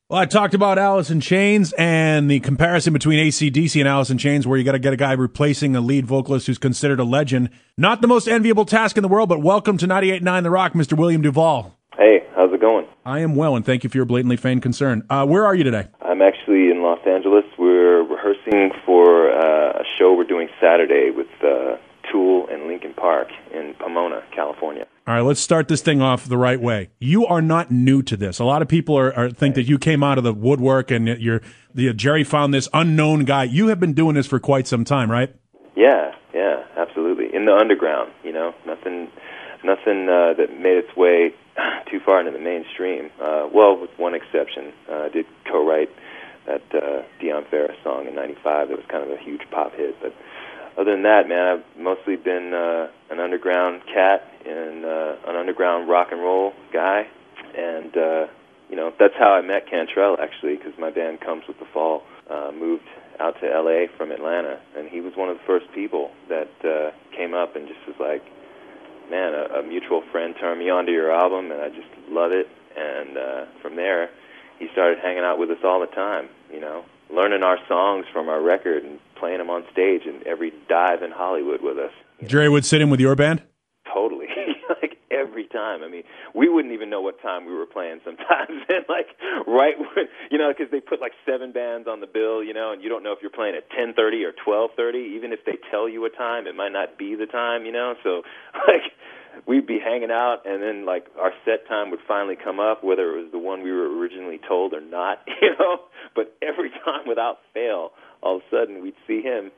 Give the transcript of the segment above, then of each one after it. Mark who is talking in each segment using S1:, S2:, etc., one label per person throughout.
S1: Well, I talked about Alice in Chains and the comparison between AC/DC and Alice in Chains, where you got to get a guy replacing a lead vocalist who's considered a legend. Not the most enviable task in the world, but welcome to 98.9 The Rock, Mr. William Duvall.
S2: Hey, how's it going?
S1: I am well, and thank you for your blatantly feigned concern. Where are you today?
S2: I'm actually in Los Angeles. We're rehearsing for a show we're doing Saturday with Tool and Linkin Park in Pomona, California.
S1: All right, let's start this thing off the right way. You are not new to this. A lot of people think that you came out of the woodwork and Jerry found this unknown guy. You have been doing this for quite some time, right?
S2: Yeah, absolutely. In the underground, nothing that made its way too far into the mainstream. Well, with one exception. I did co-write that Dionne Farris song in '95. It was kind of a huge pop hit, but other than that, man, I've mostly been an underground cat and an underground rock and roll guy, and that's how I met Cantrell, actually, because my band Comes with the Fall moved out to L.A. from Atlanta, and he was one of the first people that came up and just was like, man, a mutual friend turned me onto your album, and I just love it, and from there, he started hanging out with us all the time, learning our songs from our record and playing them on stage in every dive in Hollywood with us.
S1: Jerry would sit in with your band?
S2: Totally. Like, every time. I mean, we wouldn't even know what time we were playing sometimes. And, right when, because they put, 7 bands on the bill, and you don't know if you're playing at 10:30 or 12:30. Even if they tell you a time, it might not be the time, So, we'd be hanging out, and then, our set time would finally come up, whether it was the one we were originally told or not, But every time, without fail, all of a sudden we'd see him,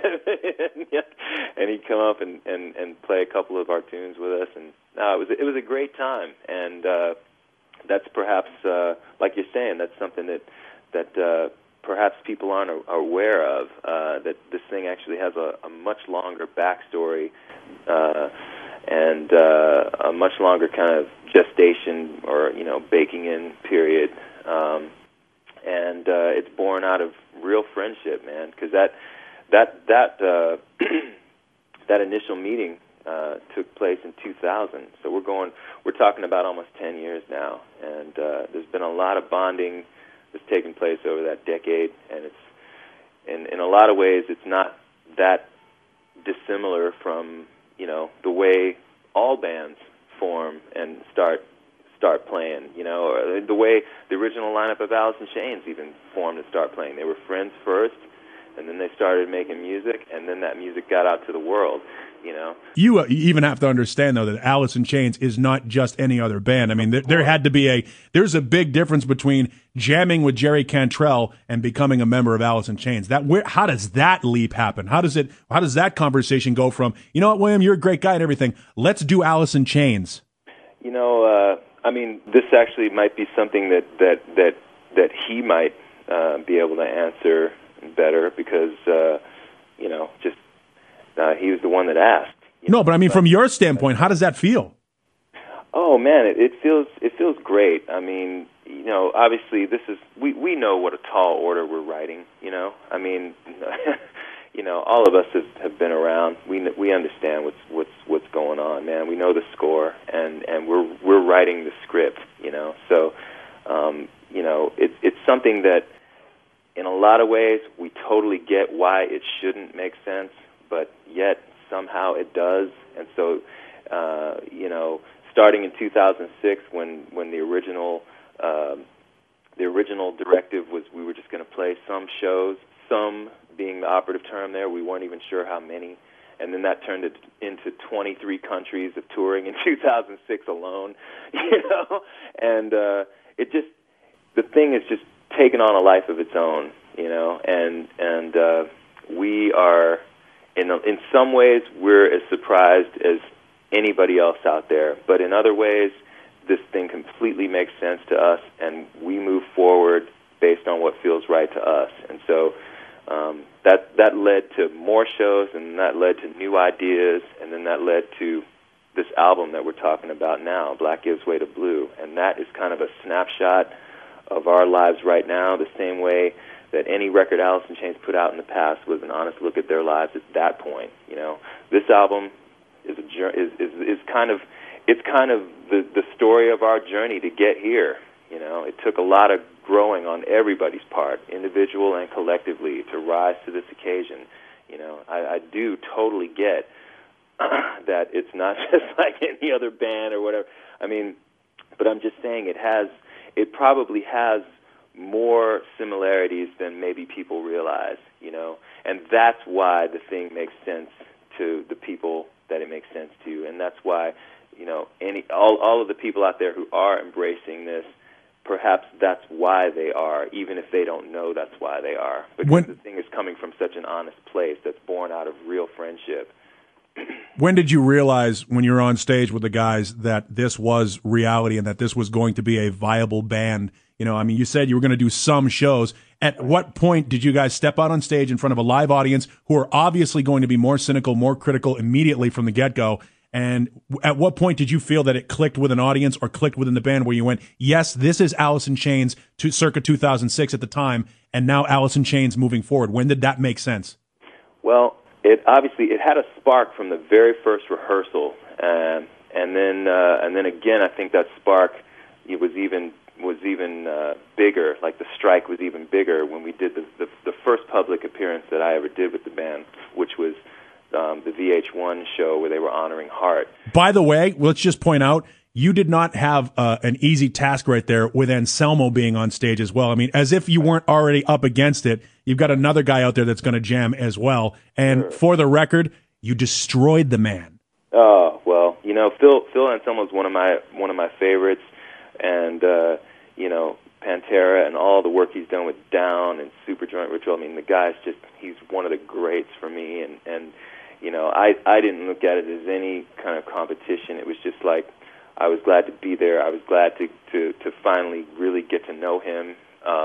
S2: and he'd come up and play a couple of our tunes with us, and it was a great time, and that's perhaps, like you're saying, that's something that perhaps people aren't aware of, that this thing actually has a much longer backstory, and a much longer kind of gestation or baking in period, and it's born out of real friendship, man. Because that initial meeting took place in 2000. So we're talking about almost 10 years now, and there's been a lot of bonding that's taken place over that decade, and it's in a lot of ways it's not that dissimilar from the way all bands form and start playing, or the way the original lineup of Alice in Chains even formed and start playing. They were friends first, and then they started making music, and then that music got out to the world, You
S1: even have to understand, though, that Alice in Chains is not just any other band. I mean, there had to be there's a big difference between jamming with Jerry Cantrell and becoming a member of Alice in Chains. How does that leap happen? How does that conversation go from, you know what, William, you're a great guy and everything, let's do Alice in Chains?
S2: This actually might be something that he might be able to answer better because, he was the one that asked.
S1: No, but from your standpoint, how does that feel?
S2: Oh man, it feels great. Obviously we know what a tall order we're writing. All of us have been around. We understand what's going on, man. We know the score, and we're writing the script. So it's something that in a lot of ways we totally get why it shouldn't make sense, but yet somehow it does. And so starting in 2006 when the original directive was we were just going to play some shows, some being the operative term there. We weren't even sure how many. And then that turned it into 23 countries of touring in 2006 alone, And the thing is just taken on a life of its own, And we are, in some ways, we're as surprised as anybody else out there. But in other ways, this thing completely makes sense to us, and we move forward based on what feels right to us. And so that led to more shows, and that led to new ideas, and then that led to this album that we're talking about now, Black Gives Way to Blue. And that is kind of a snapshot of our lives right now, the same way that any record Alice in Chains put out in the past was an honest look at their lives at that point. This album is kind of the story of our journey to get here. It took a lot of growing on everybody's part, individual and collectively, to rise to this occasion. You know, I do totally get that it's not just like any other band or whatever. I mean, but I'm just saying it probably has more similarities than maybe people realize, you know, and that's why the thing makes sense to the people that it makes sense to, and that's why, you know, all of the people out there who are embracing this, perhaps that's why they are, even if they don't know that's why they are, because the thing is coming from such an honest place that's born out of real friendship.
S1: When did you realize, when you were on stage with the guys, that this was reality and that this was going to be a viable band? You know, I mean, you said you were going to do some shows. At what point did you guys step out on stage in front of a live audience who are obviously going to be more cynical, more critical immediately from the get-go? And at what point did you feel that it clicked with an audience or clicked within the band where you went, yes, this is Alice in Chains to circa 2006 at the time, and now Alice in Chains moving forward? When did that make sense?
S2: Well, it had a spark from the very first rehearsal, and then again, I think that spark was even bigger. Like the strike was even bigger when we did the first public appearance that I ever did with the band, which was the VH1 show where they were honoring Heart.
S1: By the way, let's just point out, you did not have an easy task right there with Anselmo being on stage as well. I mean, as if you weren't already up against it, you've got another guy out there that's going to jam as well. And
S2: Sure.
S1: For the record, you destroyed the man.
S2: Oh, well, you know, Phil Anselmo is one of my favorites, and you know, Pantera and all the work he's done with Down and Superjoint Ritual. I mean, the guy's he's one of the greats for me, and you know, I didn't look at it as any kind of competition. It was just like, I was glad to be there. I was glad to finally really get to know him,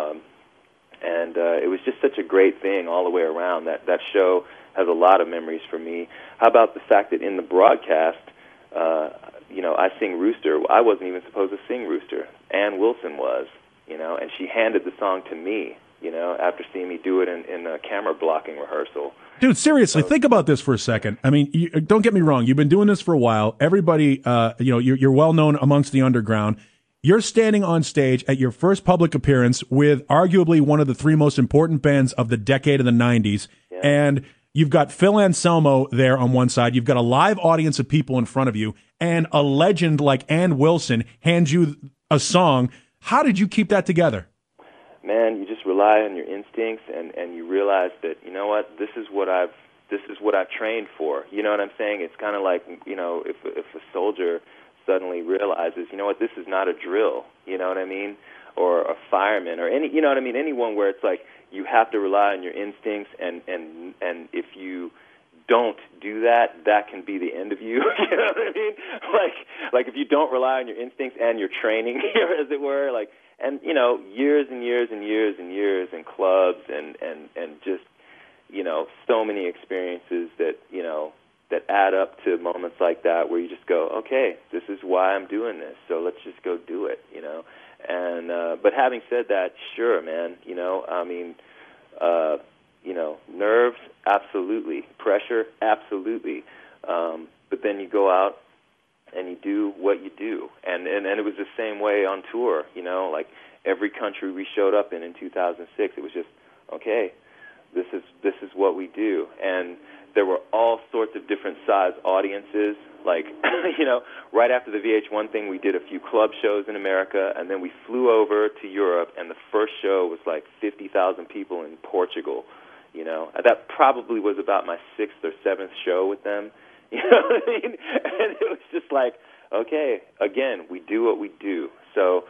S2: and it was just such a great thing all the way around. That show has a lot of memories for me. How about the fact that in the broadcast, you know, I sing Rooster. I wasn't even supposed to sing Rooster. Ann Wilson was, you know, and she handed the song to me, you know, after seeing me do it in a camera blocking rehearsal.
S1: Dude, seriously, think about this for a second. I mean, don't get me wrong. You've been doing this for a while. Everybody, you know, you're well known amongst the underground. You're standing on stage at your first public appearance with arguably one of the three most important bands of the decade of the 90s.
S2: Yeah.
S1: And you've got Phil Anselmo there on one side. You've got a live audience of people in front of you. And a legend like Ann Wilson hands you a song. How did you keep that together?
S2: Man, you just rely on your instincts, and you realize that, you know what, this is what I've trained for. You know what I'm saying? It's kind of like, you know, if a soldier suddenly realizes, you know what, this is not a drill. You know what I mean? Or a fireman, or any, you know what I mean? Anyone where it's like you have to rely on your instincts, and if you don't do that, that can be the end of you. You know what I mean? Like if you don't rely on your instincts and your training, as it were, like, and you know, years and years and years and years in clubs and just, you know, so many experiences that, you know, that add up to moments like that where you just go, okay, this is why I'm doing this, so let's just go do it, you know. And but having said that, sure, man, you know, I mean, you know, nerves, absolutely. Pressure, absolutely. But then you go out and you do what you do. And it was the same way on tour, you know, like every country we showed up in 2006, it was just, okay, this is what we do. And there were all sorts of different size audiences. Like, you know, right after the VH1 thing, we did a few club shows in America, and then we flew over to Europe, and the first show was like 50,000 people in Portugal. You know, that probably was about my sixth or seventh show with them. You know what I mean? And it was just like, okay, again, we do what we do. So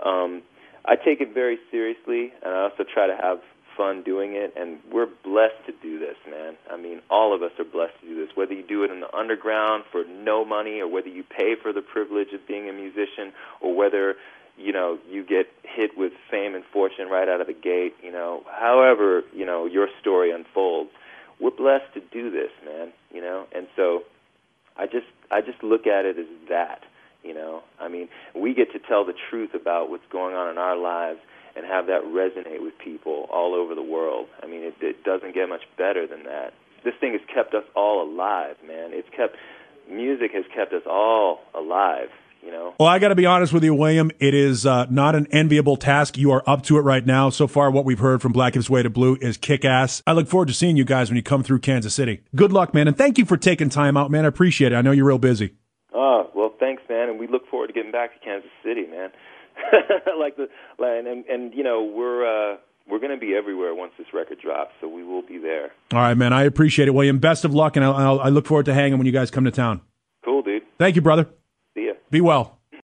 S2: I take it very seriously, and I also try to have fun doing it, and we're blessed to do this, man. I mean, all of us are blessed to do this, whether you do it in the underground for no money, or whether you pay for the privilege of being a musician, or whether, you know, you get hit with fame and fortune right out of the gate, you know, however, you know, your story unfolds. We're blessed to do this, man, you know, and so I just look at it as that, you know. I mean, we get to tell the truth about what's going on in our lives and have that resonate with people all over the world. I mean, it doesn't get much better than that. This thing has kept us all alive, man. Music has kept us all alive, you know.
S1: Well, I got to be honest with you, William. It is not an enviable task. You are up to it right now. So far, what we've heard from Black Hips Way to Blue is kick-ass. I look forward to seeing you guys when you come through Kansas City. Good luck, man, and thank you for taking time out, man. I appreciate it. I know you're real busy.
S2: Well, thanks, man, and we look forward to getting back to Kansas City, man. And you know, we're going to be everywhere once this record drops, so we will be there.
S1: All right, man. I appreciate it, William. Best of luck, and I look forward to hanging when you guys come to town.
S2: Cool, dude.
S1: Thank you, brother.
S2: See ya.
S1: Be well.